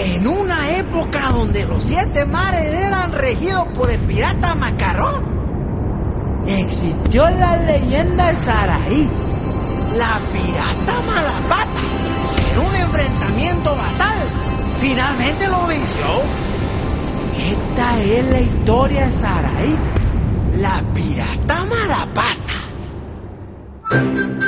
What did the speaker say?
En una época donde los 7 mares eran regidos por el pirata Macarrón, existió la leyenda de Saraí, la pirata Malapata, que en un enfrentamiento fatal finalmente lo venció. Esta es la historia de Saraí, la pirata Malapata.